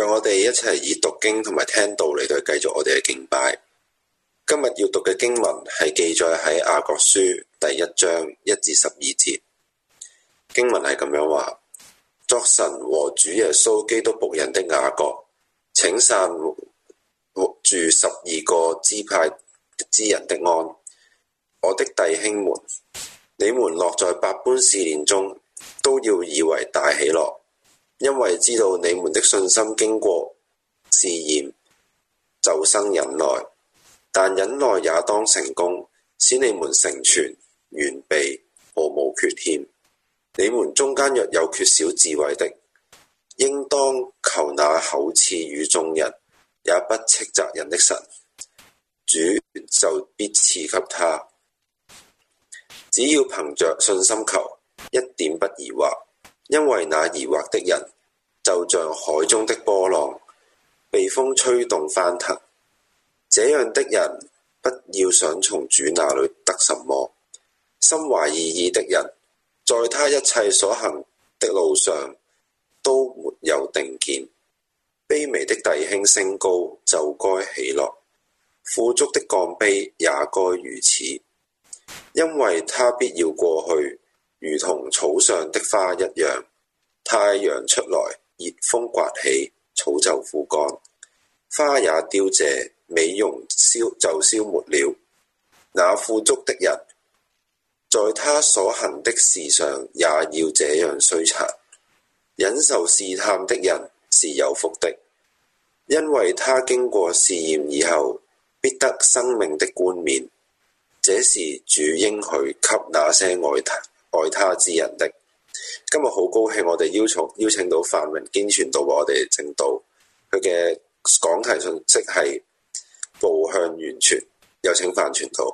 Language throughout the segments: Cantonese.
讓我哋一齊以讀經同埋聽道嚟到繼續我哋嘅敬拜。今日要讀嘅經文係記載喺雅各書第1章1至12節。經文係咁樣話：作神和主耶穌基督僕人的雅各，請散住12個支派之人的安。我的弟兄們，你們落在百般試煉中，都要以為大喜樂，因為知道你們的信心經過試驗，就生忍耐。但忍耐也當成功，使你們成全完備，毫無缺欠。你們中間若有缺少智慧的，應當求那厚賜與眾人，也不斥責人的神，主就必賜給他。只要憑着信心求，一點不疑惑，因為那疑惑的人，就像海中的波浪，被風吹動翻騰。這樣的人，不要想從主那裡得什麼。心懷二意的人，在他一切所行的路上，都沒有定見。卑微的弟兄升高，就該喜樂；富足的降卑，也該如此。因為他必要過去，如同草上的花一樣。太陽出來，熱風刮起，草就枯乾，花也凋謝，美容就消沒了。那富足的人，在他所行的事上也要這樣衰殘。忍受試探的人是有福的，因為他經過試驗以後，必得生命的冠冕。這是主應許給那些愛他之人的。今日好高興，我哋邀請到范榮堅傳道為我哋證道，佢嘅講題信息係步向完全。有請范傳道。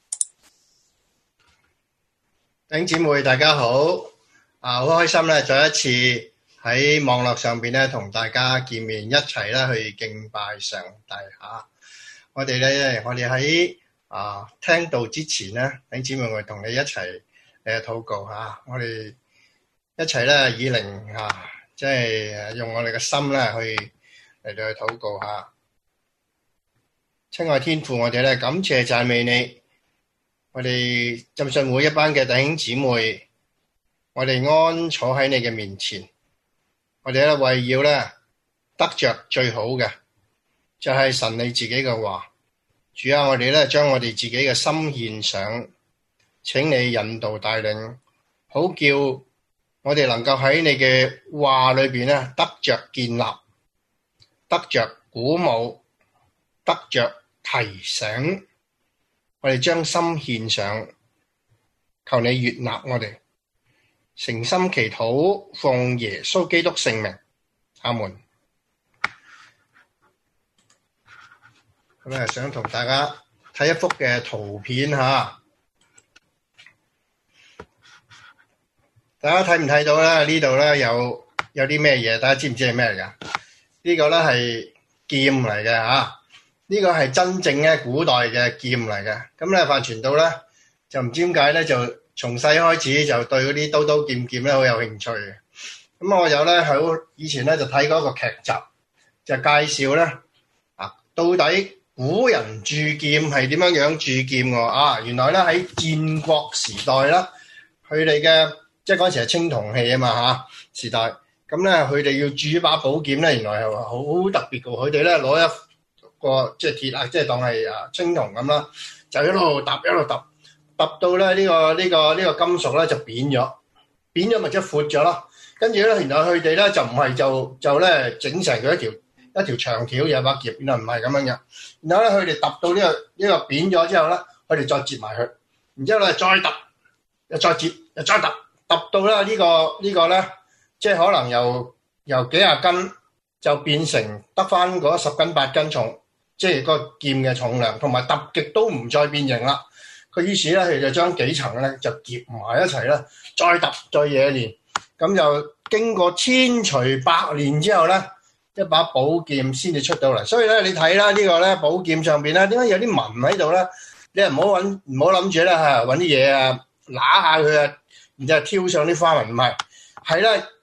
弟兄姊妹大家好，好開心咧，再一次喺網絡上邊咧同大家見面，一齊咧去敬拜上帝吓。我哋喺聽道之前咧，弟兄姊妹會同你一齊禱告吓，我哋一齊咧以靈即係用我哋嘅心咧去嚟到去禱告吓。親愛天父，我哋咧感謝讚美你，我哋浸信會一班嘅弟兄姊妹，我哋安坐喺你嘅面前，我哋咧為要咧得着最好嘅，就係神你自己嘅話。主啊，我哋咧將我哋自己嘅心獻上，請你引導帶領，好叫我哋能夠喺你嘅話裏邊咧得着建立，得着鼓舞，得着提醒。我哋將心獻上，求你悅納我哋，誠心祈禱，奉耶穌基督聖名，阿門。咁想同大家睇一幅嘅圖片吓，大家睇唔睇到咧？呢度咧有啲咩嘢？大家知唔知係咩嚟噶？呢個咧係劍嚟嘅吓，呢個係真正嘅古代嘅劍嚟嘅。咁咧范傳道咧就唔知點解咧，就從細開始就對嗰啲刀刀劍劍咧好有興趣嘅。咁我有咧喺以前咧就睇過一個劇集，就介紹咧到底古人鑄劍係點樣鑄劍喎？原來咧喺戰國時代啦，佢哋嘅即係嗰陣時係青銅器啊嘛時代，咁咧佢哋要鑄一把寶劍咧，原來係好特別嘅。佢哋咧攞一個即係鐵即係當係青銅咁啦，就一路揼到咧呢個金屬咧就扁咗咪即係闊咗咯。跟住咧，原來佢哋咧就唔係就咧整成佢一條長條有把劍，原來唔係咁樣嘅。然後咧，佢哋揼到呢個扁咗之後咧，佢哋再接埋佢，然之後咧再揼，又再接，又再揼到咧呢個咧，即係可能由幾廿斤就變成得翻嗰10斤8斤重，即係個劍嘅重量，同埋揼極都唔再變形啦。佢於是咧，佢就將幾層咧就結埋一齊啦，再揼再冶煉，咁就經過千錘百煉之後咧，一把寶劍先至出到嚟。所以咧，你睇啦，呢個咧寶劍上邊咧，點解有啲紋喺度咧？你唔好諗住咧揾啲嘢揦下佢然之後挑上啲花紋，唔係，係咧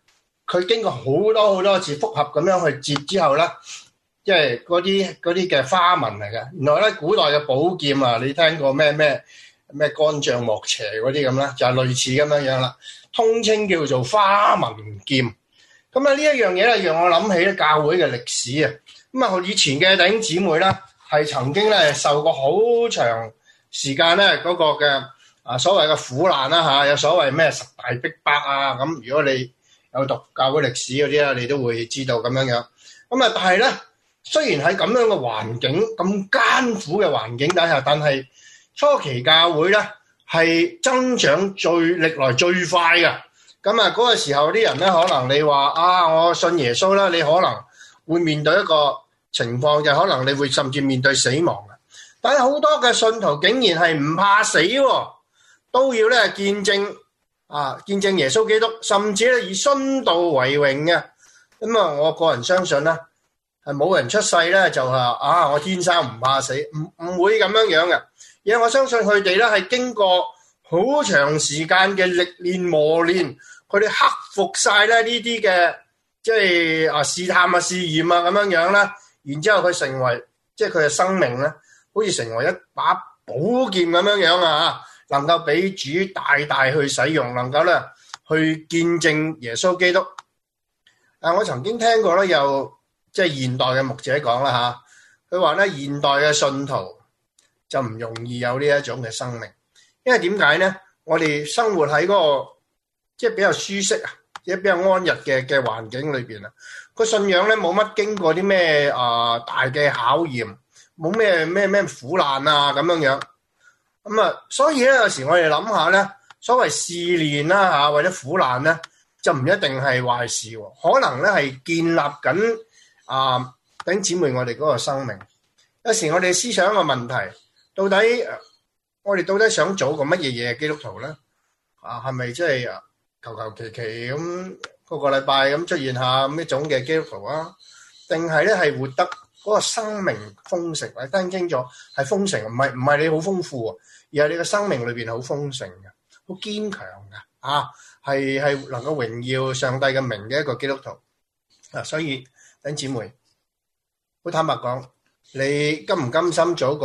佢經過好多次複合咁樣去接之後咧，即係嗰啲嘅花紋嚟嘅。原來咧古代嘅寶劍啊，你聽過咩干將莫邪嗰啲咁啦，就係類似咁樣樣啦，通稱叫做花紋劍。咁啊呢一樣嘢咧，讓我諗起咧教會嘅歷史啊。咁啊以前嘅弟兄姊妹咧，係曾經咧受過好長時間咧嗰個嘅所謂嘅苦難啦嚇，有所謂咩十大逼迫啊咁。如果你有讀教會歷史嗰啲咧，你都會知道咁樣樣。咁啊，但係咧，雖然喺咁樣嘅環境，咁艱苦嘅環境底下，但係初期教會咧係增長歷來最快嘅。咁啊，嗰個時候啲人咧，可能你話我信耶穌啦，你可能會面對一個情況，就可能你會甚至面對死亡嘅。但係好多嘅信徒竟然係唔怕死喎，都要咧見證耶穌基督，甚至咧以殉道為榮嘅。咁啊，我個人相信咧，係冇人出世咧就話我天生唔怕死，唔會咁樣樣嘅。而係我相信佢哋咧係經過好長時間嘅歷練磨練，佢哋克服晒咧呢啲嘅即係試探試驗咁樣樣啦。然之後佢成為即係佢嘅生命咧，好似成為一把寶劍咁樣樣能夠俾主大大去使用，能夠咧去見證耶穌基督。我曾經聽過咧，有即係現代嘅牧者講啦佢話咧現代嘅信徒就唔容易有呢一種嘅生命，因為點解咧？我哋生活喺嗰個即係比較舒適即係比較安逸嘅環境裏邊個信仰咧冇乜經過啲咩大嘅考驗，冇咩苦難咁樣樣。咁所以咧有時我哋諗下咧，所謂試煉啦或者苦難咧，就唔一定係壞事喎，可能咧係建立緊弟兄姊妹我哋嗰個生命。有時我哋思想一個問題，到底我哋到底想做個乜嘢嘅基督徒咧？係咪即係求其咁個禮拜咁出現下咁一種嘅基督徒定係咧係活得嗰個生命豐盛？你聽清楚，係豐盛，唔係你好豐富而係你嘅生命裏邊好豐盛嘅，好堅強嘅係能夠榮耀上帝嘅名嘅一個基督徒。所以弟兄姊妹，好坦白講，你甘唔甘心做一個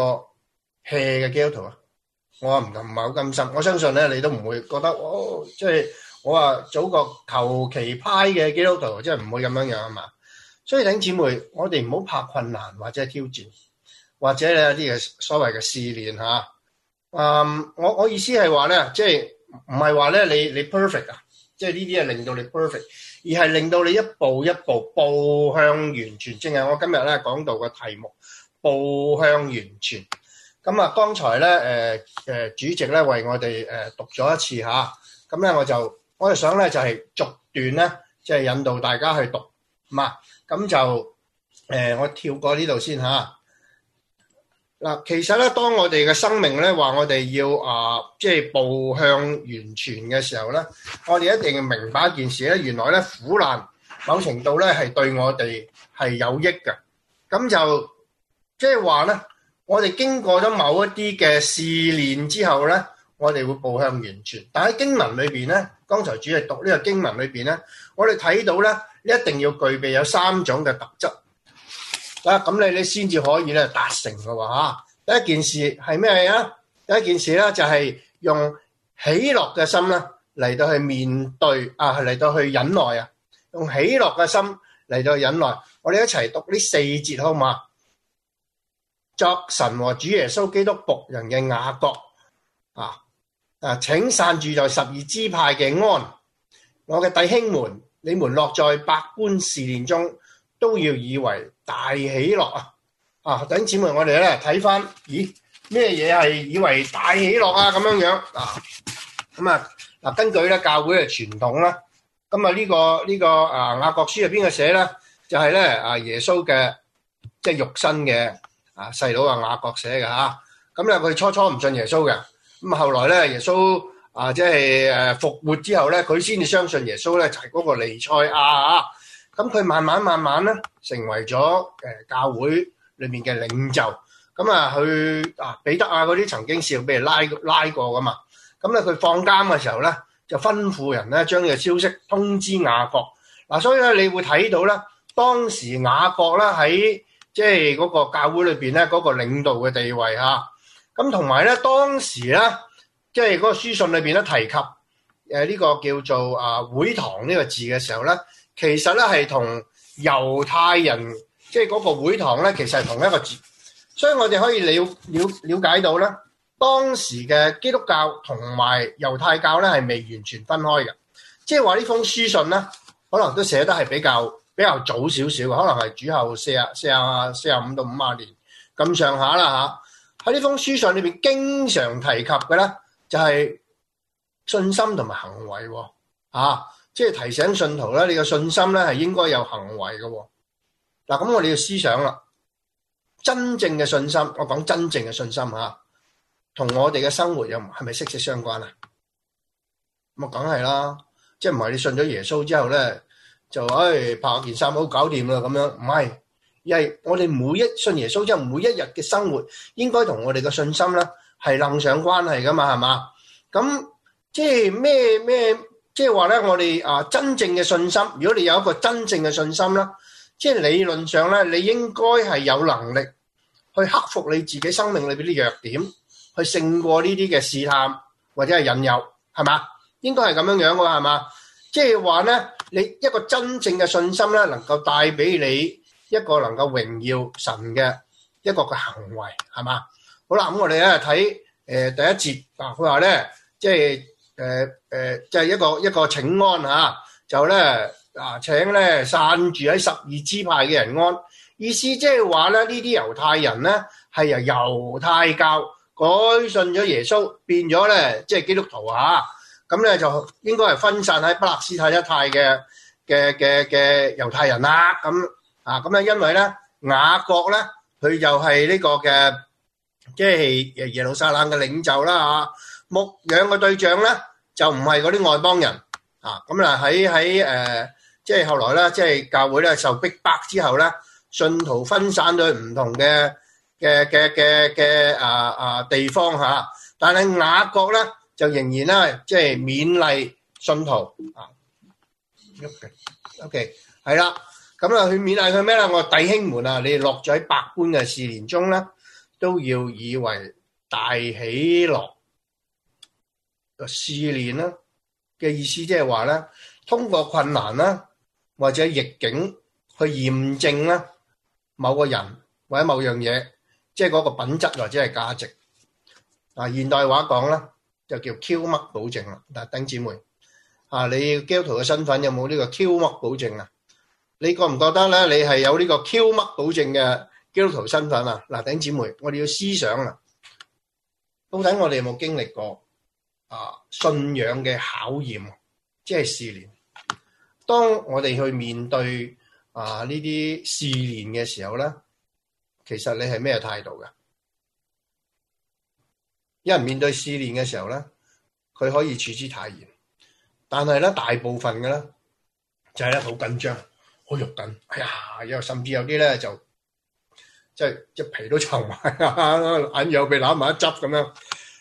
hea 嘅基督徒我唔係好甘心。我相信咧，你都唔會覺得即係我話做個求其派嘅基督徒，即係唔會咁樣樣嘛。所以弟兄姊妹，我哋唔好怕困難或者挑戰，或者有啲嘅所謂嘅試煉我意思係話咧，即係唔係話咧你 perfect 即係呢啲係令到你 perfect， 而係令到你一步一步步向完全。正係我今日咧講到嘅題目，步向完全。咁剛才咧主席咧為我哋讀咗一次咁咧我就想咧就係逐段咧即係引導大家去讀咁就我跳過呢度先其實咧，當我哋嘅生命咧話我哋要即係步向完全嘅時候咧，我哋一定要明白一件事咧，原來咧苦難某程度咧係對我哋係有益嘅。咁就即係話咧，我哋經過咗某一啲嘅試煉之後咧，我哋會步向完全。但喺經文裏邊咧，剛才主席讀呢個經文裏邊咧，我哋睇到咧，你一定要具備有3種嘅特質。咁你先至可以咧達成嘅喎。第一件事係咩第一件事咧就係用喜樂嘅心咧嚟到去面對嚟到去忍耐用喜樂嘅心嚟到去忍耐。我哋一齊讀呢4節好嘛？作神和主耶穌基督僕人嘅雅各請散住在12支派嘅安，我嘅弟兄們，你們落在百般試煉中，都要以為大喜樂弟兄姊妹，我哋咧睇翻，咩嘢係以為大喜樂咁樣樣根據咧教會嘅傳統啦，咁呢個雅各書係邊個寫咧？就係咧耶穌嘅即係肉身嘅細佬雅各寫嘅咁咧佢初唔信耶穌嘅，咁後來咧耶穌即係復活之後咧，佢先至相信耶穌咧就係嗰個彌賽亞咁佢慢慢咧成為咗教會裏面嘅領袖。咁佢彼得嗰啲曾經試過俾人拉過噶嘛。咁咧佢放監嘅時候咧，就吩咐人咧將呢個消息通知雅各。 嗱，所以咧你會睇到咧，當時雅各咧喺即係嗰個教會裏邊咧嗰個領導嘅地位嚇，咁同埋咧當時咧即係嗰個書信裏邊咧提及呢個叫做會堂呢個字嘅時候咧，其實咧係同猶太人即係嗰個會堂咧，其實係同一個字，所以我哋可以了解到咧，當時嘅基督教同埋猶太教咧係未完全分開嘅，即係話呢封書信咧，可能都寫得係比較早少少，可能係主後45到50年咁上下啦嚇。喺呢封書信裏邊，經常提及嘅咧就係信心同埋行為喎，即係提醒信徒咧，你嘅信心咧係應該有行為嘅喎。嗱，咁我哋要思想啦，真正嘅信心，我講真正嘅信心嚇，同我哋嘅生活又係咪息息相關啊？咁啊，梗係啦，即係唔係你信咗耶穌之後咧，就拍件衫好搞掂啦咁樣，唔係，而係我哋信耶穌之後，每一日嘅生活應該同我哋嘅信心咧係楞上關係噶嘛，係嘛？咁即係咩？即係話咧，我哋真正嘅信心，如果你有一個真正嘅信心啦，即係理論上咧，你應該係有能力去克服你自己生命裏邊啲弱點，去勝過呢啲嘅試探或者係引誘，係嘛？應該係咁樣樣嘅喎，係嘛？即係話咧，你一個真正嘅信心咧，能夠帶俾你一個能夠榮耀神嘅一個嘅行為，係嘛？好啦，咁我哋咧睇第一節佢話咧，即係即係一個請安嚇，就咧請咧散住喺12支派嘅人安，意思即係話咧，呢啲猶太人咧係由猶太教改信咗耶穌，變咗咧即係基督徒嚇。咁咧就應該係分散喺巴勒斯坦一帶嘅猶太人啦。咁咧因為咧雅各咧佢就係呢個嘅即係耶路撒冷嘅領袖啦嚇，牧養嘅對象咧就唔係嗰啲外邦人啊。咁啊喺即係後來咧即係教會咧受逼迫之後咧，信徒分散咗唔同嘅地方嚇，但係雅各咧就仍然咧，即係勉勵信徒啊。OK， 係啦，咁啊，去勉勵佢咩咧？我弟兄們啊，你哋落咗喺百般嘅試煉中咧，都要以為大喜樂。試煉啦嘅意思即係話咧，通過困難啦，或者逆境去驗證啦某個人或者某樣嘢，即係嗰個品質或者係價值。現代話講啦，就叫 Q 嘜保證啦。嗱，弟兄姊妹你基督徒嘅身份有冇呢個 Q 嘜保證啊？你覺唔覺得咧？你係有呢個 Q 嘜保證嘅基督徒身份啊？嗱，弟兄姊妹，我哋要思想啦，到底我哋有冇經歷過信仰嘅考驗，即係試煉？當我哋去面對呢啲試煉嘅時候咧，其實你係咩態度㗎？有人面對試煉嘅時候咧，佢可以處之泰然，但係咧大部分嘅咧就係咧好緊張、好肉緊。哎呀，又甚至有啲咧就即係隻皮都皺埋，眼又被攬埋一執咁樣。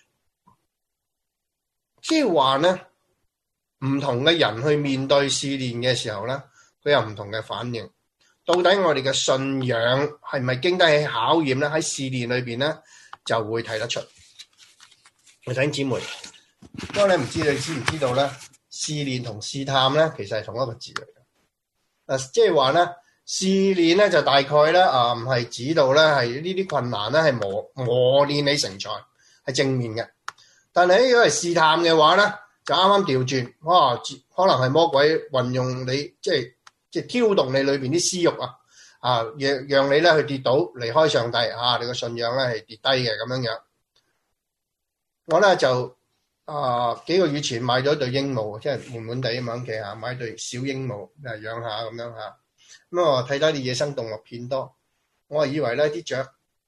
即係話咧，唔同嘅人去面對試煉嘅時候咧，佢有唔同嘅反應。到底我哋嘅信仰係咪經得起考驗咧？喺試煉裏邊咧就會睇得出。弟兄姊妹，不過你唔知你知唔知道咧？試煉同試探咧，其實係同一個字嚟嘅。即係話咧，試煉咧就大概咧唔係指到咧係呢啲困難咧係磨練你成才，係正面嘅。但係如果係試探嘅話咧，就啱啱調轉，哇！可能係魔鬼運用你，即係挑動你裏邊啲私慾讓你咧去跌倒，離開上帝你個信仰咧係跌低嘅咁樣樣。我咧就幾個月前買咗對鸚鵡，即係悶悶地咁樣嘅買對小鸚鵡養下咁樣嚇。咁我睇睇啲野生動物片多，我係以為咧啲雀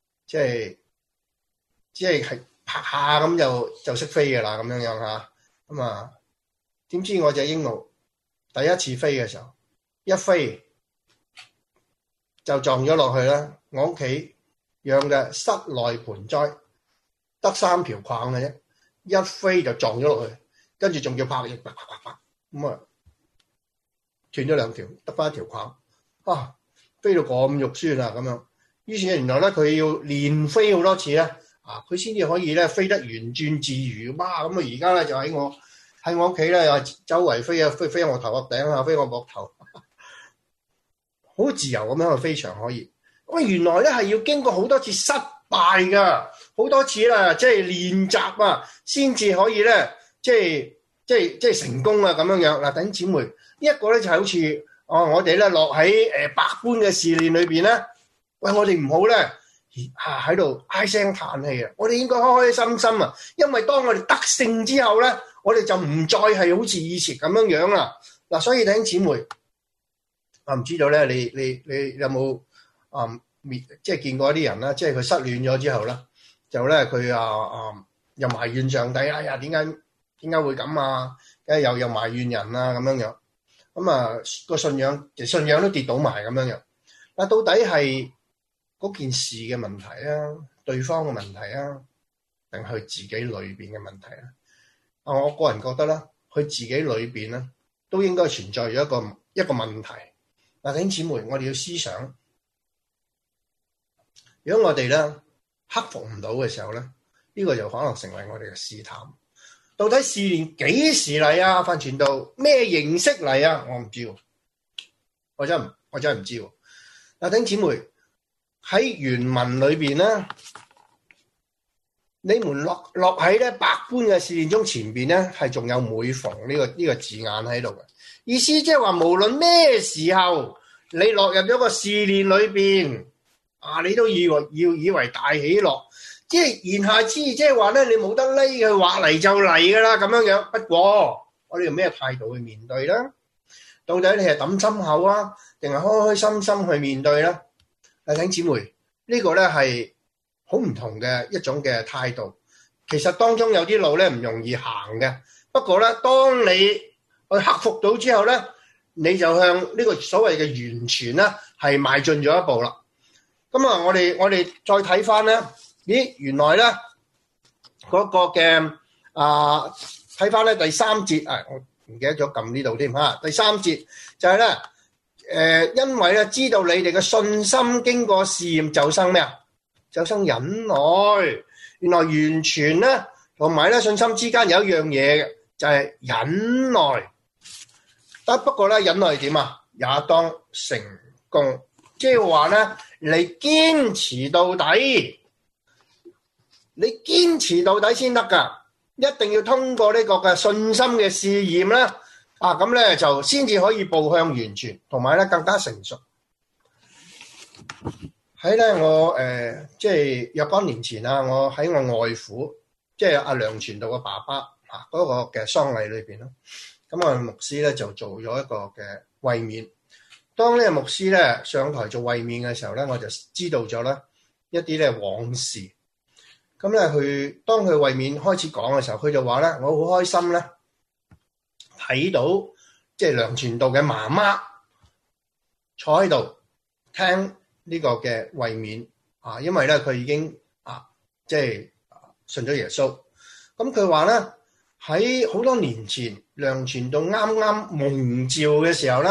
即係拍下咁就識飛嘅啦咁樣樣嚇。咁點知我隻鸚鵡第一次飛嘅時候，一飛就撞咗落去啦。我屋企養嘅室內盆栽得3條框嘅啫，一飛就撞咗落去，跟住仲要拍翼，咁斷咗兩條，得翻一條框。啊，飛到咁肉酸啊咁樣。於是原來咧佢要連飛好多次咧，佢先至可以咧飛得圓轉自如。哇！咁啊而家咧就喺我屋企咧，又周圍飛啊，飛我頭殼頂啊，飛我膊頭，好自由咁樣去飛翔可以。咁原來咧係要經過好多次失敗㗎，好多次啦，即係練習啊，先至可以咧，即係成功啊咁樣樣。嗱，弟兄姊妹，呢一個咧就係好似我哋咧落喺百般嘅試煉裏邊咧，喂，我哋唔好咧喺度唉聲嘆氣啊！我哋應該開開心心啊，因為當我哋得勝之後咧，我哋就唔再係好似以前咁樣樣啦。嗱，所以弟兄姊妹，我唔知道咧，你有冇即係見過一啲人啦，即係佢失戀咗之後咧，就咧佢又埋怨上帝，哎呀點解會咁啊？又埋怨人啊咁樣樣，咁個信仰都跌倒埋咁樣樣。嗱，到底係嗰件事嘅問題啊，對方嘅問題啊，定係佢自己裏邊嘅問題啊？我個人覺得咧，佢自己裏邊咧都應該存在咗一個問題。嗱，弟兄姊妹，我哋要思想，如果我哋咧克服唔到嘅時候咧，呢個就可能成為我哋嘅試探。到底試煉幾時嚟啊？范傳道咩形式嚟啊？我唔知喎，我真係唔知喎。嗱，弟兄姊妹，喺原文裏邊咧，你們落喺咧百般嘅試煉中，前邊咧係仲有每逢呢個字眼喺度嘅意思，即係話無論咩時候你落入咗個試煉裏邊你都以為大喜樂。即係言下之意，即係話咧，你冇得匿，佢話嚟就嚟噶啦咁樣樣。不過我哋用咩態度去面對咧？到底你係抌心口啊，定係開開心心去面對咧？弟兄姊妹，呢個咧係好唔同嘅一種嘅態度。其實當中有啲路咧唔容易行嘅，不過咧，當你去克服到之後咧，你就向呢個所謂嘅完全咧係邁進咗一步啦。咁我哋再睇翻咧。咦，原來咧嗰個嘅睇翻咧第三節我唔記得咗撳呢度添嚇。第三節就係咧因為咧知道你哋嘅信心經過試驗就生咩啊？就生忍耐。原來完全咧同埋咧信心之間有一樣嘢嘅，就係忍耐。不過咧忍耐點啊？也當成功，即係話咧你堅持到底。你堅持到底先得㗎，一定要通過呢個嘅信心嘅試驗啦，咁咧就先至可以步向完全，同埋咧更加成熟。喺咧我即係若干年前我喺我外父，即係阿梁傳道嘅爸爸嗰個嘅喪禮裏邊咯，咁我牧師咧就做咗一個嘅慰勉。當呢個牧師咧上台做慰勉嘅時候咧，我就知道咗咧一啲咧往事。咁咧，當佢慰勉開始講嘅時候，佢就話咧：我好開心咧，睇到即係梁傳道嘅媽媽坐喺度聽呢個嘅慰勉因為咧佢已經即係信咗耶穌。咁佢話咧喺好多年前，梁傳道啱啱蒙召嘅時候咧，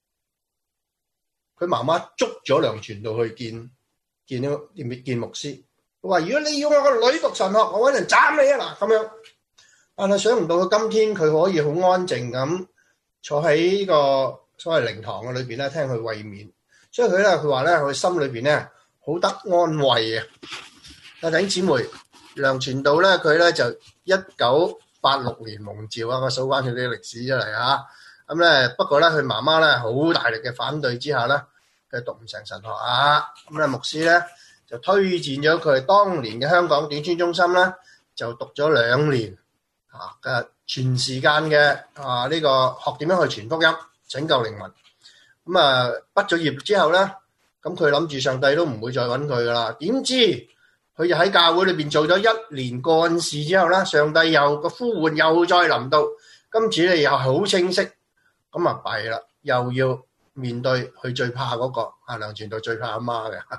佢媽媽捉咗梁傳道去見牧師。佢話：如果你要我個女讀神學，我揾人斬你啊！嗱，咁樣。但係想唔到佢今天佢可以好安靜咁坐喺呢個所謂靈堂嘅裏邊咧，聽佢慰勉。所以佢話咧，佢心裏邊咧好得安慰啊！弟兄姊妹，梁傳道咧，佢咧就1986年蒙召我數翻佢啲歷史出嚟啊！咁咧，不過咧，佢媽媽咧好大力嘅反對之下咧，佢讀唔成神學啊！咁咧，牧師咧就推薦咗佢當年嘅香港短宣中心咧，就讀咗2年嘅全時間嘅呢個學點樣去傳福音、拯救靈魂。咁畢咗業之後咧，咁佢諗住上帝都唔會再揾佢噶啦。點知佢就喺教會裏邊做咗1年幹事之後咧，上帝又個呼喚又再臨到，今次咧又好清晰，咁啊弊啦，又要面對佢最怕嗰個梁傳道最怕阿媽嘅。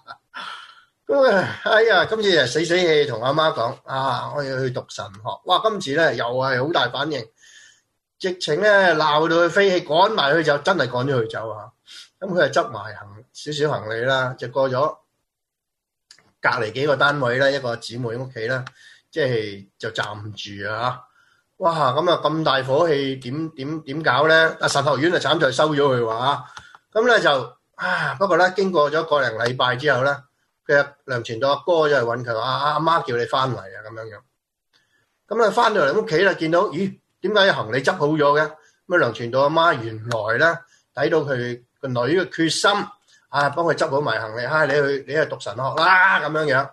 哎呀，今次就死氣同阿媽講我要去讀神學。哇，今次咧又係好大反應。 直情咧鬧到佢飛起，趕埋佢就真係趕咗佢走啊！咁佢就執埋少少行李啦，就過咗隔離幾個單位啦，一個姊妹屋企啦，即係就暫住啊！哇！咁啊咁大火氣，點搞咧？啊神學院就慘在收咗佢話，咁咧就不過咧經過咗個零禮拜之後咧，佢梁傳道阿哥就嚟揾佢話：阿媽叫你翻嚟啊咁樣。咁啊翻到嚟屋企啦，見到咦點解行李執好咗嘅？咁啊梁傳道阿媽原來咧睇到佢個女嘅決心，幫佢執好埋行李，你去讀神學啦咁樣。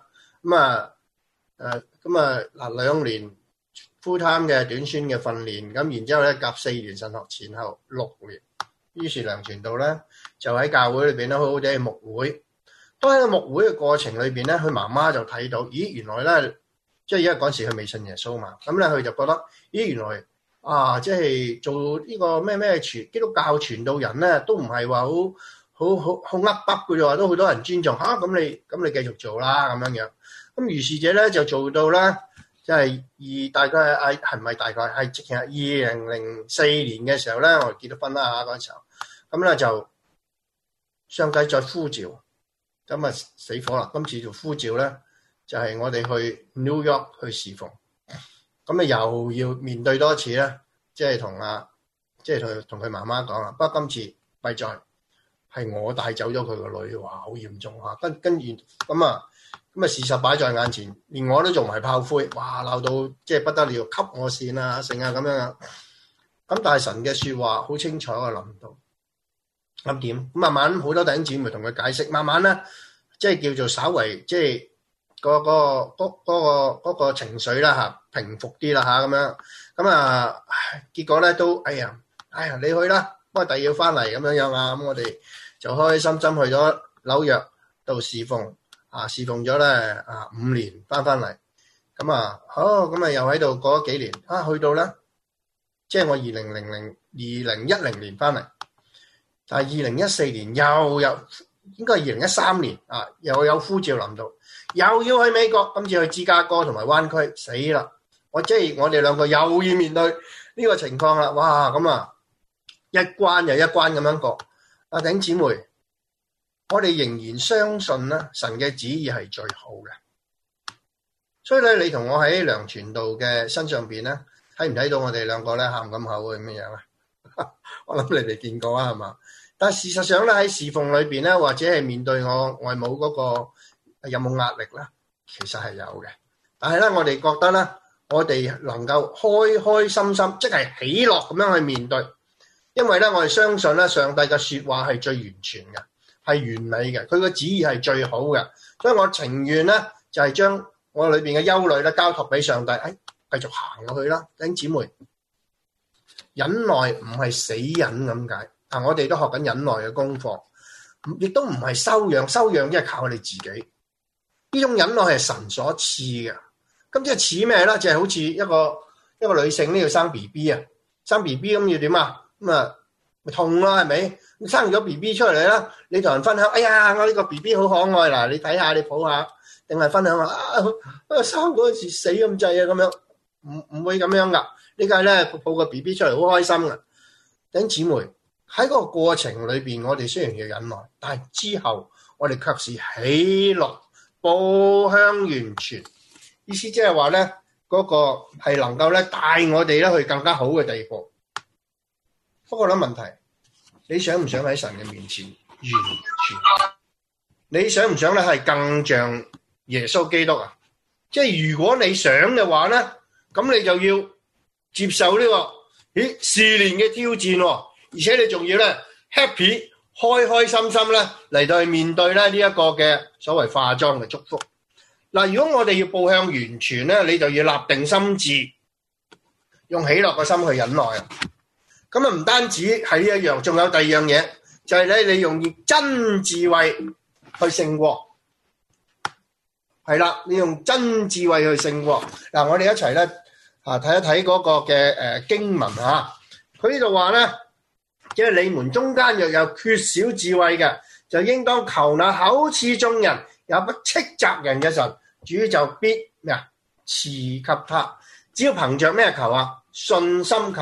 咁啊2年full time 嘅短宣嘅訓練，咁然之後咧夾4年神學前後6年，於是梁傳道咧就喺教會裏邊咧好好地牧會。當喺個牧會嘅過程裏邊咧，佢媽媽就睇到，咦原來咧即係因為嗰陣時佢未信耶穌嘛，咁咧佢就覺得，咦原來即係做呢個咩基督教傳道人咧，都唔係話好噏噏嘅啫，都好多人尊重嚇，咁你繼續做啦咁樣。咁於是者咧就做到咧。即係大概係唔係大概係直情係2004年嘅時候咧，我哋結咗婚啦嗰陣時候，咁咧就上帝再呼召，咁啊死火啦！今次就呼召咧，就係我哋去 New York 去侍奉，咁啊又要面對多次咧，即係同佢媽媽講啦。不過今次弊在係我帶走咗佢個女，哇好嚴重嚇！跟住咁啊事實擺在眼前，連我都仲係炮灰，哇鬧到即係不得了，吸我線啊，成啊咁樣。咁但係神嘅説話好清楚嘅臨到，咁點？咁慢慢好多弟兄姊妹同佢解釋，慢慢咧即係叫做稍為即係嗰個情緒啦嚇平復啲啦嚇咁樣。咁結果咧都哎呀你去啦，不過第二要翻嚟咁樣啊。咁我哋就開開心心去咗紐約度侍奉。侍奉咗咧5年，翻嚟咁咁又喺度過咗幾年去到咧，即係我2010年翻嚟，但係2014年又有應該係2013年又有呼召臨到，又要去美國，今次去芝加哥同埋灣區，死啦！我哋兩個又要面對呢個情況啦，哇！咁一關又一關咁樣過，弟兄姊妹。我哋仍然相信咧，神嘅旨意係最好嘅。所以咧，你同我喺梁傳道嘅身上邊咧，睇唔睇到我哋兩個咧喊咁口咁樣啊？我諗你哋見過啊，係嘛？但係事實上咧，喺侍奉裏邊咧，或者係面對我外母嗰個有冇壓力咧，其實係有嘅。但係咧，我哋覺得咧，我哋能夠開開心心，即係喜樂咁樣去面對，因為咧，我哋相信咧，上帝嘅説話係最完全嘅。係完美嘅，佢個旨意係最好嘅，所以我情願咧就係將我裏邊嘅憂慮咧交託俾上帝，繼續行落去啦，弟兄姊妹。忍耐唔係死忍咁解，我哋都學緊忍耐嘅功課，亦都唔係修養，修養即係靠我哋自己。呢種忍耐係神所賜嘅，咁即係似咩咧？就係好似一個女性呢要生 B B 啊，生 B B 咁要點啊？咁咪痛咯，係咪？生咗 B B 出嚟啦，你同人分享，哎呀，我呢個 B B 好可愛嗱，你睇下，你抱下，定係分享生嗰陣時死咁滯啊，咁樣唔會咁樣噶。呢個咧抱個 B B 出嚟好開心噶。弟兄姊妹喺個過程裏邊，我哋雖然要忍耐，但係之後我哋卻是喜樂步向完全。意思即係話咧，嗰個係能夠咧帶我哋咧去更加好嘅地步。不過咧問題，你想唔想喺神嘅面前完全？你想唔想咧係更像耶穌基督啊？即係如果你想嘅話咧，咁你就要接受呢個試煉嘅挑戰，而且你仲要咧 happy 開開心心咧嚟到去面對咧呢一個嘅所謂化妝嘅祝福。嗱，如果我哋要步向完全咧，你就要立定心志，用喜樂嘅心去忍耐啊！咁唔單止係呢一樣，仲有第二樣嘢，就係咧你用真智慧去勝過。係啦，你用真智慧去勝過。嗱，我哋一齊咧睇一睇嗰個嘅經文嚇。佢呢度話咧，即係你們中間若有缺少智慧嘅，就應當求那口賜眾人也不斥責人嘅神，主就必賜給他。只要憑着咩求啊？信心求。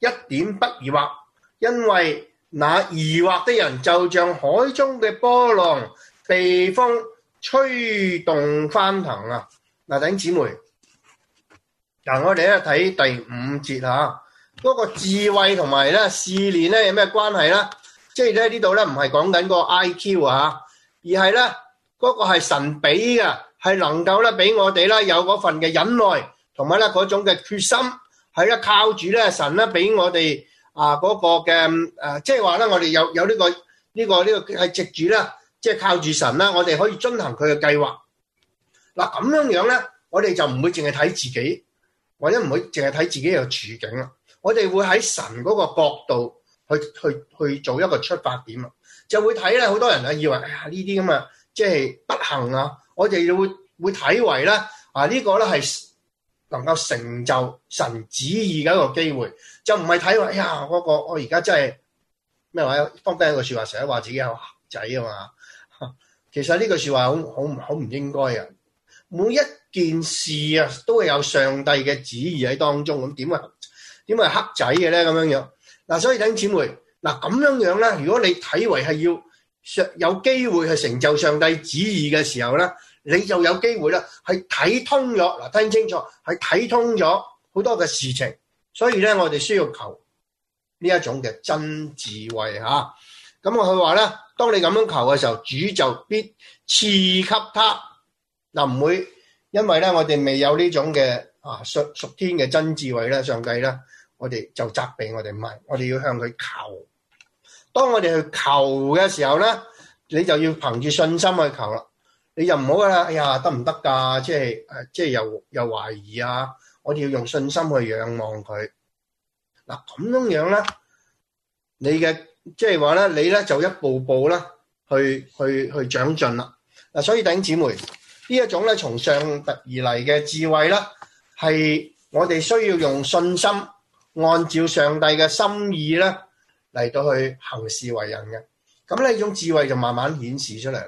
一點不疑惑，因為那疑惑的人就像海中嘅波浪，被風吹動翻騰啊！嗱，弟兄姊妹，嗱，我哋咧睇第5節嚇，嗰個智慧同埋咧試煉咧有咩關係咧？即係咧呢度咧唔係講緊個 IQ 啊，而係咧嗰個係神俾嘅，係能夠咧俾我哋咧有嗰份嘅忍耐，同埋咧嗰種嘅決心，係咧靠住咧神咧俾我哋嗰個嘅即係話咧我哋有呢個係藉住咧，即係靠住神啦，我哋可以遵行佢嘅計劃。嗱，咁樣咧，我哋就唔會淨係睇自己，或者唔會淨係睇自己嘅處境啦。我哋會喺神嗰個角度去做一個出發點啊，就會睇咧好多人以為呢啲咁啊，即係不幸啊，我哋會睇為咧呢個咧係能夠成就神旨意嘅一個機會，就唔係睇話嗰個我而家真係咩話？坊間有句説話成日話自己有黑仔啊嘛，其實呢句説話好唔應該啊！每一件事啊，都係有上帝嘅旨意喺當中，咁點係黑仔嘅咧？咁樣嗱，所以弟兄姊妹嗱，咁樣咧，如果你睇為係要有機會係成就上帝旨意嘅時候咧，你就有機會咧係睇通咗嗱，聽清楚係睇通咗好多嘅事情，所以咧我哋需要求呢一種嘅真智慧嚇。咁佢話咧，當你咁樣求嘅時候，主就必賜給他。嗱，唔會因為咧我哋未有呢種嘅屬天嘅真智慧咧，上帝咧我哋就責備我哋，唔係，我哋要向佢求。當我哋去求嘅時候咧，你就要憑住信心去求啦。你就唔好啦，哎呀得唔得㗎？即係又懷疑啊！我哋要用信心去仰望佢。嗱，咁樣咧，你嘅即係話咧，你咧就一步步啦去長進啦。嗱，所以弟兄姊妹。呢一種咧從上帝而嚟嘅智慧啦，係我哋需要用信心，按照上帝嘅心意咧嚟到去行事為人嘅。咁呢種智慧就慢慢顯示出嚟啦。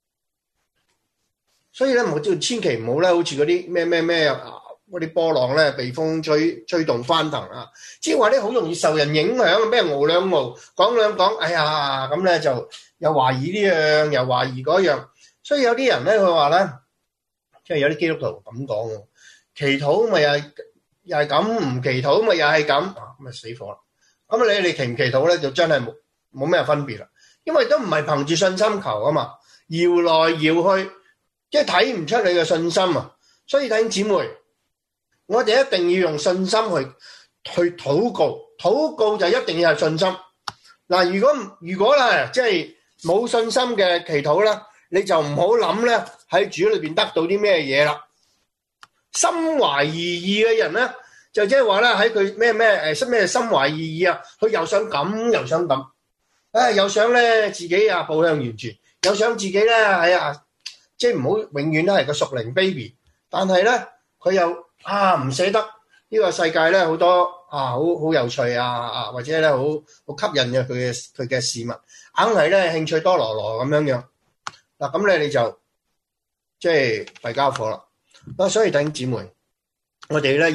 所以咧，千祈唔好咧，好似嗰啲咩嗰啲波浪咧，被風吹動翻騰啊！即係話咧，好容易受人影響，俾人熬兩熬，講兩講，哎呀咁咧就又懷疑呢樣，又懷疑嗰樣。所以有啲人咧，佢話咧，即係有啲基督徒咁講喎，祈禱咪又係咁，唔祈禱咪又係咁，咁咪死火啦！咁你祈唔祈禱咧，就真係冇咩分別啦，因為都唔係憑住信心求啊嘛，搖來搖去，即係睇唔出你嘅信心啊！所以弟兄姊妹，我哋一定要用信心去禱告，禱告就一定要係信心。嗱，如果啦，即係冇信心嘅祈禱啦。你就唔好諗咧喺主裏邊得到啲咩嘢啦。心懷二意嘅人咧，就即係話咧喺佢咩心懷二意啊，佢又想咁又想咁，又想咧自己步向完全，又想自己咧即係唔好永遠都係個屬靈 baby， 但係咧佢又唔捨得呢個世界咧好多好有趣或者咧好吸引嘅佢嘅事物，硬係咧興趣多羅羅咁樣。嗱，咁你就即係弊家伙啦。所以弟兄姊妹，我哋咧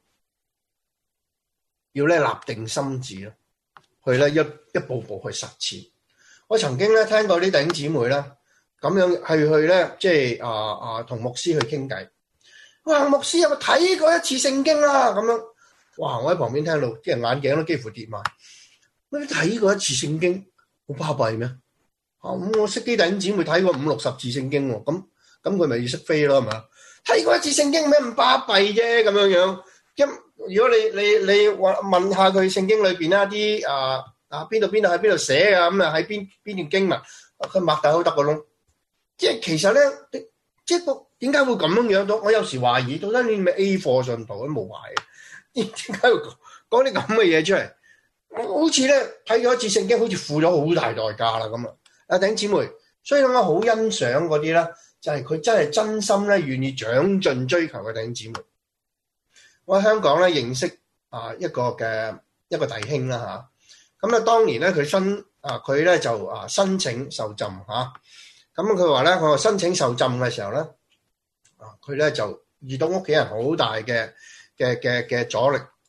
要咧立定心志啦，去咧一步步去實踐。我曾經咧聽過啲弟兄姊妹咧咁樣去咧，即係同牧師去傾偈。哇，牧師有冇睇過一次聖經啦？咁樣，哇！我喺旁邊聽到啲人眼鏡都幾乎跌埋。乜睇過一次聖經好巴閉咩？咁我識啲弟兄姊妹睇過50-60次聖經喎，咁佢咪要識飛咯，係咪？睇過一次聖經咩唔巴閉啫，咁樣。如果你問下佢聖經裏邊一啲邊度喺邊度寫啊，咁喺邊段經文，佢擘大口得個窿。即係其實咧，即係點解會咁樣樣？我有時懷疑，到底你咪 A 貨信徒都冇壞嘅，點解會講啲咁嘅嘢出嚟？我好似咧睇咗一次聖經，好似付咗好大代價啦咁啊！弟兄姊妹，所以我好欣賞嗰啲咧，就係佢真係真心咧願意長進追求嘅弟兄姊妹。我喺香港咧認識一個弟兄啦嚇，咁當年咧佢咧就申請受浸嚇，咁佢話咧佢申請受浸嘅時候咧，佢咧就遇到屋企人好大嘅阻力，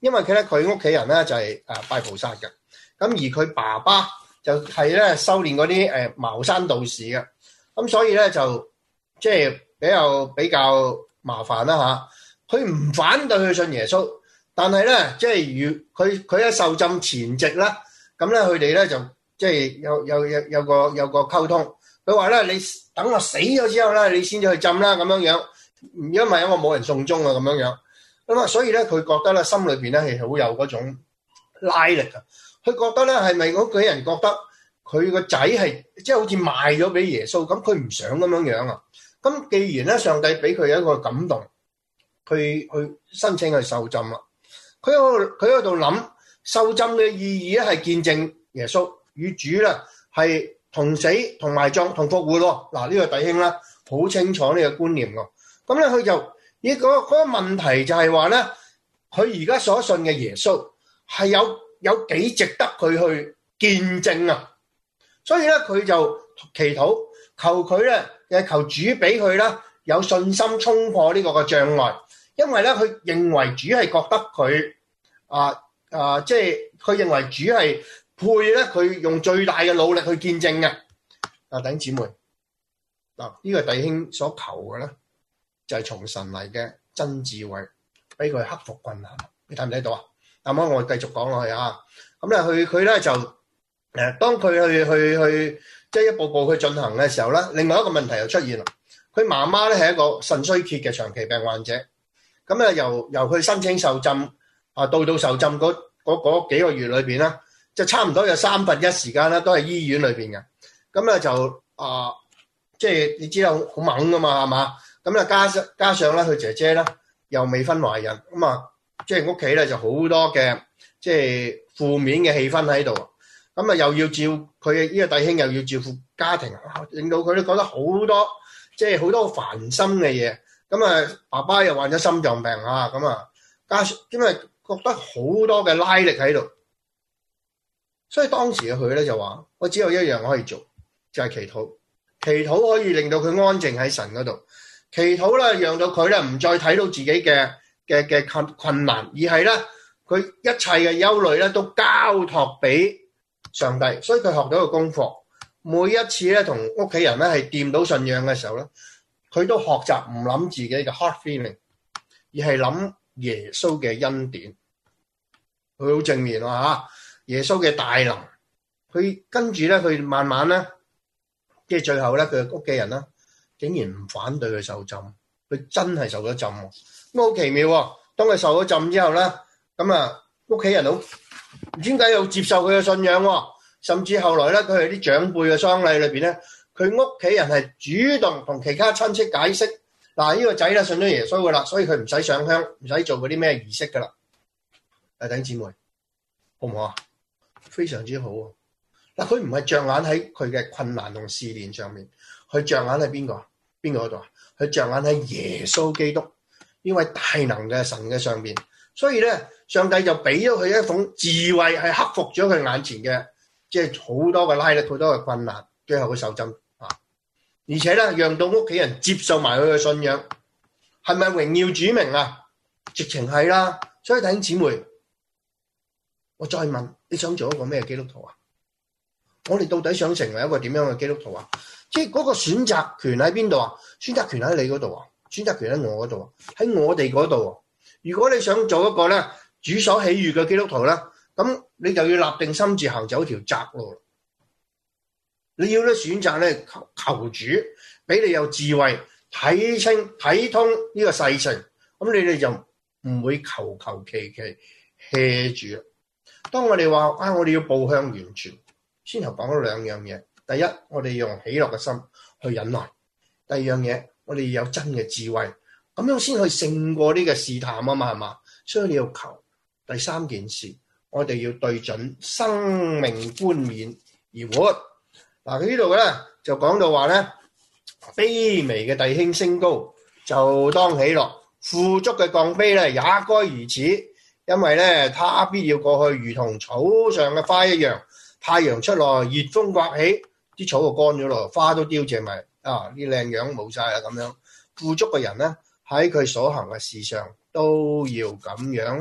因為佢屋企人咧就係拜菩薩嘅，咁而佢爸爸就係咧修練嗰啲茅山道士嘅，咁所以咧就即係比較麻煩啦嚇。佢唔反對去信耶穌，但係咧即係佢喺受浸前夕啦，咁咧佢哋咧就即係有個溝通。佢話咧：你等我死咗之後咧，你先至去浸啦咁樣樣。因為我冇人送終啊咁樣樣。咁啊，所以咧佢覺得咧心裏邊咧係好有嗰種拉力啊。佢覺得咧係咪屋企人覺得佢個仔係即係好似賣咗俾耶穌咁，佢唔想咁樣樣啊。咁既然咧上帝俾佢一個感動，佢去申請去受浸啦。佢喺度諗受浸嘅意義咧係見證耶穌與主啦係同死同埋葬同復活咯。嗱，呢個弟兄啦好清楚呢個觀念㗎。咁咧佢就嗰個問題就係話咧，佢而家所信嘅耶穌係有幾值得佢去見證啊。所以咧佢就祈禱求佢咧求主俾佢啦有信心衝破呢個嘅障礙，因為咧佢認為主係覺得佢即係佢認為主係配咧佢用最大嘅努力去見證嘅。弟兄姊妹，呢個弟兄所求嘅咧就係從神嚟嘅真智慧，俾佢克服困難。你睇唔睇到啊？咁我繼續講落去啊。咁咧佢咧就當佢去即係一步步去進行嘅時候咧，另外一個問題又出現啦。佢媽媽咧係一個腎衰竭嘅長期病患者，咁咧由佢申請受浸到受浸嗰幾個月裏邊咧，就差唔多有1/3時間咧都係醫院裏邊嘅。咁咧就即係你知道好猛噶嘛，係嘛？咁啊加上咧佢姐姐咧又未婚懷孕，咁啊即係屋企咧就好多嘅即係負面嘅氣氛喺度，咁啊又要照佢呢個弟兄又要照顧家庭，令到佢都覺得好多即係好多煩心嘅嘢。咁啊爸爸又患咗心臟病啊，咁啊加上因為覺得好多嘅拉力喺度，所以當時嘅佢咧就話：我只有一樣可以做，就係祈禱。祈禱可以令到佢安靜喺神嗰度。祈禱咧，讓到佢咧唔再睇到自己嘅困難，而係咧佢一切嘅憂慮咧都交託俾上帝。所以佢學到個功課，每一次咧同屋企人咧係掂到信仰嘅時候咧，佢都學習唔諗自己嘅 heart feeling， 而係諗耶穌嘅恩典。佢好正面啊！耶穌嘅大能，佢跟住咧佢慢慢咧，即係最後咧佢屋企人啦，竟然唔反對佢受浸，佢真係受咗浸喎。咁好奇妙喎！當佢受咗浸之後咧，咁啊屋企人都唔知點解又接受佢嘅信仰喎。甚至後來咧，佢係啲長輩嘅喪禮裏邊咧，佢屋企人係主動同其他親戚解釋，嗱呢個仔咧信咗耶穌噶啦，所以佢唔使上香，唔使做嗰啲咩儀式噶啦。弟兄姊妹，好唔好啊？非常之好啊！嗱，佢唔係着眼喺佢嘅困難同試煉上面，佢着眼喺邊個嗰度啊？佢着眼喺耶穌基督呢位大能嘅神嘅上面，所以咧，上帝就俾咗佢一種智慧，係克服咗佢眼前嘅即係好多嘅拉力，好多嘅困難，最後佢受浸啊！而且咧，讓到屋企人接受埋佢嘅信仰，係咪榮耀主名啊？直情係啦！所以弟兄姊妹，我再問，你想做一個咩基督徒啊？我哋到底想成為一個點樣嘅基督徒啊？即係嗰個選擇權喺邊度啊？選擇權喺你嗰度啊？選擇權喺我嗰度啊？喺我哋嗰度啊？如果你想做一個咧主所喜悅嘅基督徒咧，咁你就要立定心志行走條窄路。你要咧選擇咧求主俾你有智慧睇清睇通呢個世情，咁你哋就唔會求求其其 hea 住。當我哋話我哋要步向完全，先頭講咗兩樣嘢。第一，我哋用喜樂嘅心去忍耐；第二樣嘢，我哋要有真嘅智慧，咁樣先去勝過呢個試探啊嘛，係嘛？所以你要求。第三件事，我哋要對準生命冠冕而活。嗱，佢呢度咧就講到話咧，卑微嘅弟兄升高就當喜樂，富足嘅降卑咧也該如此，因為咧他必要過去，如同草上嘅花一樣。太陽出來，熱風刮起，啲草就乾咗咯，花都凋謝埋，啲靚樣冇晒啦咁樣。富足嘅人咧喺佢所行嘅事上都要咁樣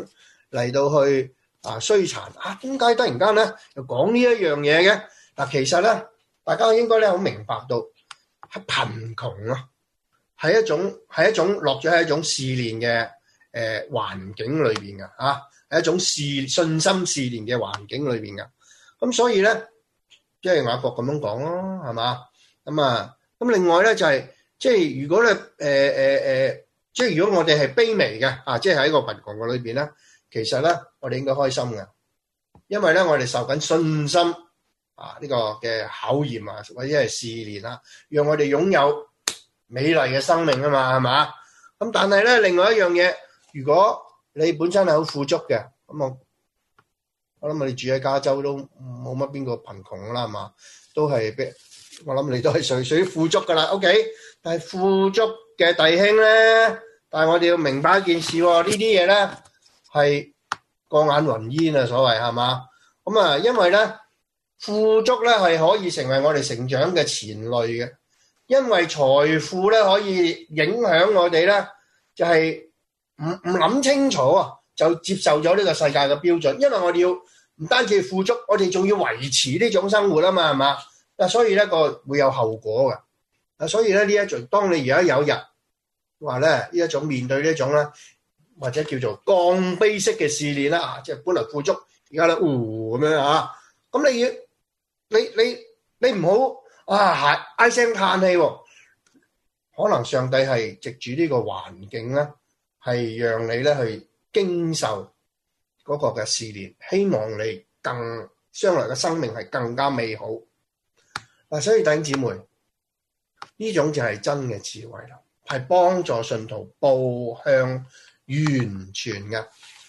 嚟到去衰殘點解突然間咧又講呢一樣嘢嘅？嗱，其實咧大家應該咧好明白到係貧窮啊，係一種落咗喺一種試煉嘅環境裏邊嘅係一種信心試煉嘅環境裏邊嘅。咁所以咧，即係雅各咁樣講咯，係嘛？咁另外咧就係即係如果咧即係如果我哋係卑微嘅即係喺個貧窮嘅裏邊咧，其實咧我哋應該開心嘅，因為咧我哋受緊信心呢個嘅考驗或者係試煉讓我哋擁有美麗嘅生命啊嘛，係嘛？咁但係咧另外一樣嘢，如果你本身係好富足嘅，咁我諗你住喺加州都冇乜邊個貧窮啦，係嘛？都係我諗你都係屬於富足噶啦 ，OK？ 但係富足嘅弟兄咧，但係我哋要明白一件事喎，呢啲嘢咧係過眼雲煙啊，所謂係嘛？咁因為咧富足咧係可以成為我哋成長嘅前累嘅，因為財富咧可以影響我哋咧，就係唔諗清楚就接受咗呢個世界嘅標準，因為我哋要唔單止富足，我哋仲要維持呢種生活啊嘛，係嘛？所以咧會有後果嘅。所以咧呢一種，當你而家有日話咧呢一種面對呢種咧，或者叫做降卑式嘅試煉啦，即係本來富足，而家咧咁樣咁你唔好唉聲嘆氣喎，可能上帝係藉住呢個環境咧，係讓你咧去經受嗰個嘅試煉，希望你將來嘅生命係更加美好。所以弟兄姊妹，呢種就係真嘅智慧啦，係幫助信徒步向完全嘅。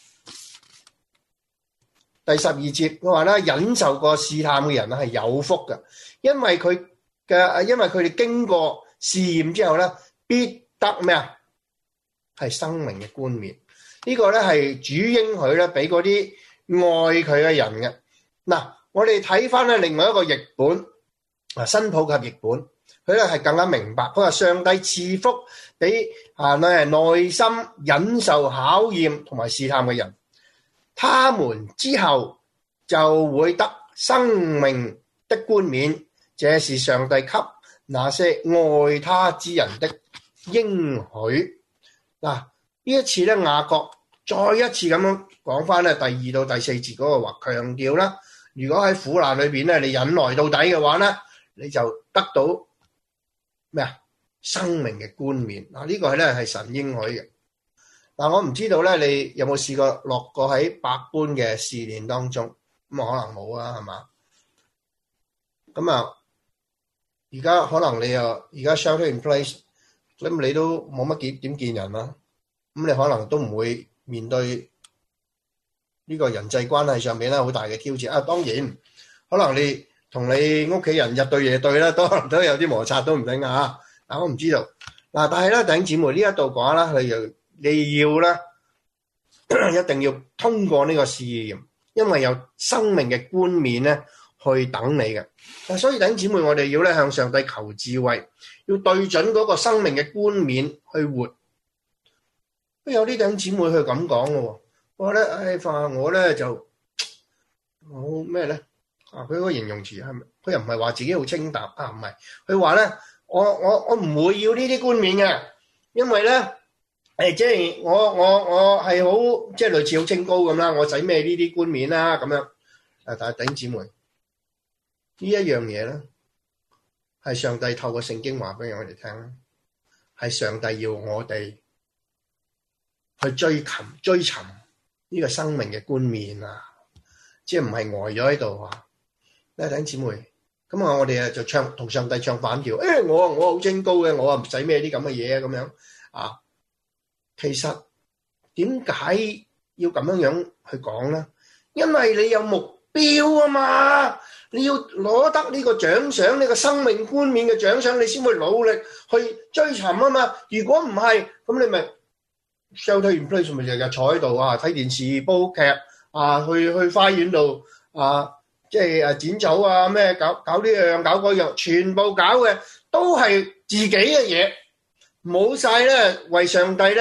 第12節我話咧，忍受過試探嘅人係有福嘅，因為佢哋經過試驗之後咧，必得咩啊？係生命嘅冠冕。呢個咧係主應許咧俾嗰啲愛佢嘅人嘅。嗱，我哋睇翻咧另外一個譯本。新普及譯本，佢咧係更加明白。佢話上帝賜福俾內心忍受考驗同埋試探嘅人，他們之後就會得生命的冠冕，這是上帝給那些愛他之人的應許。呢一次咧，雅各再一次咁樣講翻咧第2到第4節嗰個話，強調啦，如果喺苦難裏邊咧，你忍耐到底嘅話咧，你就得到咩啊？生命嘅冠冕。呢個係神應許嘅。我唔知道咧，你有冇試過落過喺百般嘅試煉當中？咁可能冇啊，係嘛？咁而家可能你而家 shelter in place， 咁你都冇乜點見人啦。咁你可能都唔會面對呢個人際關係上面咧好大嘅挑戰。當然可能你同你屋企人日對夜對啦，都可能都有啲摩擦都唔定啊！我唔知道。但係咧，弟兄姊妹呢一度講啦，你要咧一定要通過呢個試驗，因為有生命嘅冠冕咧去等你嘅。所以弟兄姊妹，我哋要咧向上帝求智慧，要對準嗰個生命嘅冠冕去活。有啲弟兄姊妹去咁講嘅喎，我話咧，我咧就好咩咧？佢嗰個形容詞係咪？佢又唔係話自己好清淡唔係，佢話咧，我唔會要呢啲冠冕嘅，因為咧即係我係好即係類似好清高咁啦，我使咩呢啲冠冕啦咁樣。但係弟兄姊妹，呢一樣嘢咧係上帝透過聖經話俾我哋聽，係上帝要我哋去追尋呢個生命嘅冠冕啊，即係唔係呆咗喺度啊！弟兄姊妹，咁我哋就同上帝唱反調。我好清高嘅，我唔使咩啲咁嘅嘢咁樣啊。其實點解要咁樣去講咧？因為你有目標啊嘛，你要攞得呢個獎賞，呢個生命冠冕嘅獎賞，你先會努力去追尋啊嘛。如果唔係，咁你咪 shelter in place，咪日日坐喺度睇電視、煲劇去花園度即係剪草咩搞呢樣搞嗰樣，全部搞嘅都係自己嘅嘢，冇晒咧為上帝咧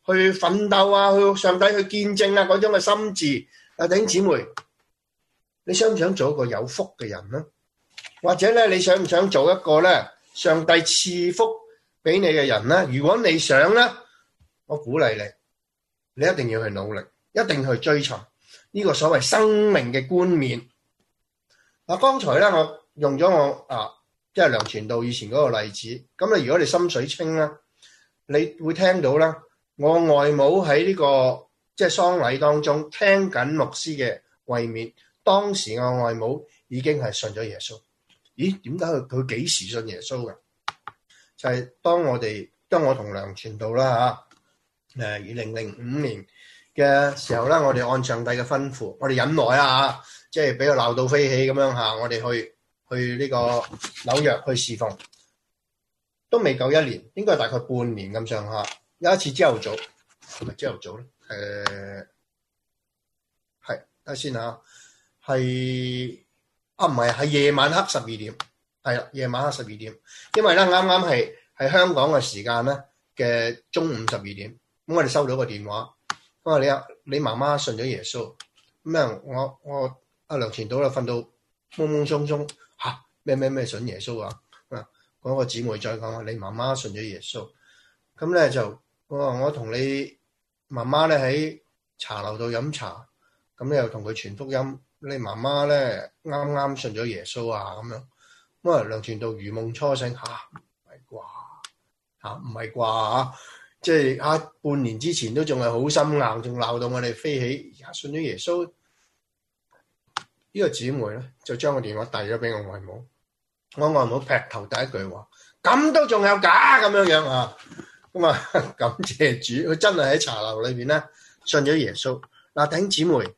去奮鬥啊，去上帝去見證啊嗰種嘅心志。弟兄姊妹，你想唔想做一個有福嘅人呢？或者咧，你想唔想做一個咧上帝賜福俾你嘅人呢？如果你想咧，我鼓勵你一定要去努力，一定去追尋呢個所謂生命嘅冠冕。嗱，剛才咧我用咗即係梁傳道以前嗰個例子。咁如果你心水清啦，你會聽到啦，我外母喺呢個即係喪禮當中聽緊牧師嘅慰勉。當時我外母已經係信咗耶穌。咦？點解佢幾時信耶穌嘅？就係當我同梁傳道啦2005年嘅時候咧，我哋按上帝嘅吩咐，我哋忍耐啊，即係俾佢鬧到飛起咁樣嚇，我哋去呢個紐約去侍奉，都未夠1年，應該係大概半年咁上下。有一次朝頭早，係咪朝頭早咧？係睇下先嚇，唔係夜晚黑12點，係啦，夜晚黑12點，因為咧啱啱係香港嘅時間咧嘅中午12點，咁我哋收到個電話，我話你媽媽信咗耶穌，咁啊我阿梁傳道啦瞓到懵懵鬆鬆嚇，咩信耶穌啊？嗰個姊妹再講話你媽媽信咗耶穌，咁咧就我同你媽媽咧喺茶樓度飲茶，咁又同佢傳福音。你媽媽咧啱啱信咗耶穌啊，咁樣咁啊，梁傳道如夢初醒，唔係啩？唔係啩？即係半年之前都仲係好心硬，仲鬧到我哋飛起，而家信咗耶穌。呢個姊妹咧就將個電話遞咗俾我外母，我外母劈頭第一句話：咁都仲有假咁樣啊！咁啊，感謝主，佢真係喺茶樓裏邊咧信咗耶穌。嗱，弟兄姊妹。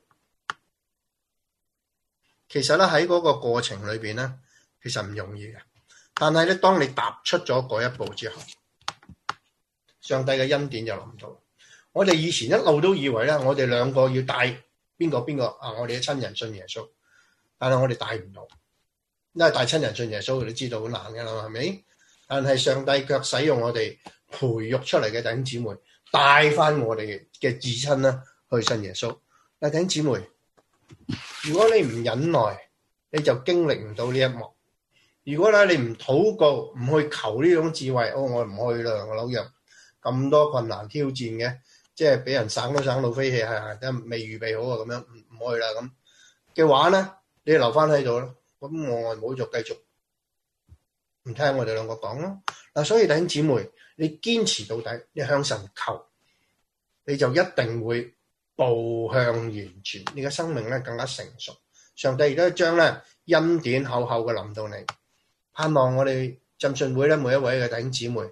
其實咧喺嗰個過程裏邊咧，其實唔容易嘅。但係咧，當你踏出咗嗰一步之後，上帝嘅恩典就臨到。我哋以前一路都以為咧，我哋兩個要帶邊個我哋嘅親人信耶穌，但係我哋帶唔到，因為帶親人信耶穌，你知道好難嘅啦，係咪？但係上帝卻使用我哋培育出嚟嘅弟兄姊妹，帶翻我哋嘅至親咧去信耶穌。弟兄姊妹。如果你唔忍耐，你就經歷唔到呢一幕。如果咧你唔禱告，唔去求呢種智慧，我唔去啦，我紐約咁多困難挑戰嘅，即係俾人省都省到飛起，係未預備好啊，咁樣唔去啦咁嘅話咧，你留翻喺度咯。咁我外母就繼續唔聽我哋兩個講咯。嗱，所以弟兄姊妹，你堅持到底，你向神求，你就一定會步向完全，你嘅生命咧更加成熟。上帝亦都將咧恩典厚厚嘅臨到你，盼望我哋浸信會咧每一位嘅弟兄姊妹，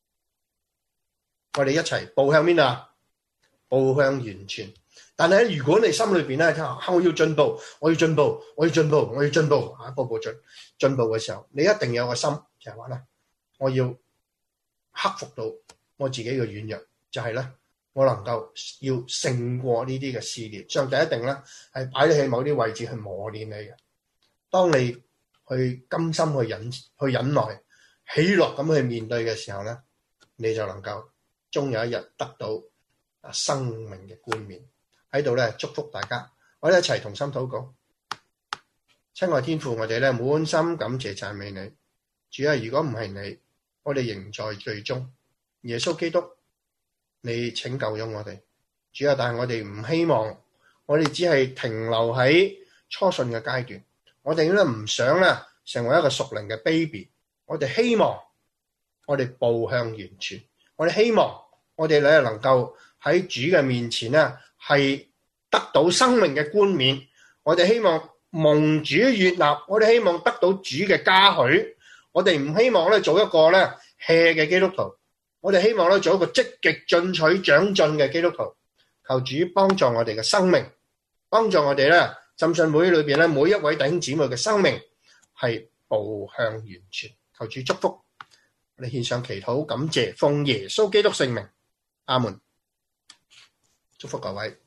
我哋一齊步向邊啊？步向完全。但係咧，如果你心裏邊咧，我要進步，我要進步，我要進步，我要進步，步步進步嘅時候，你一定有個心，就係話咧，我要克服到我自己嘅軟弱，就係咧。我能夠要勝過呢啲嘅試煉，上帝一定咧係擺你喺某啲位置去磨練你嘅。當你去甘心去忍耐、喜樂咁去面對嘅時候咧，你就能夠終有一日得到生命嘅冠冕。喺度咧祝福大家，我哋一齊同心禱告。親愛天父，我哋咧滿心感謝讚美你。主啊，如果唔係你，我哋仍在罪中。耶穌基督，你拯救咗我哋，主啊！但係我哋唔希望，我哋只係停留喺初信嘅階段，我哋咧唔想咧成為一個屬靈嘅 baby， 我哋希望我哋步向完全，我哋希望我哋咧能夠喺主嘅面前咧係得到生命嘅冠冕，我哋希望蒙主悅納，我哋希望得到主嘅嘉許，我哋唔希望咧做一個咧 hea 嘅基督徒。我哋希望咧做一個積極進取長進嘅基督徒，求主幫助我哋嘅生命，幫助我哋咧浸信會裏邊咧每一位弟兄姊妹嘅生命係步向完全，求主祝福。我哋獻上祈禱，感謝奉耶穌基督聖名，阿門。祝福各位。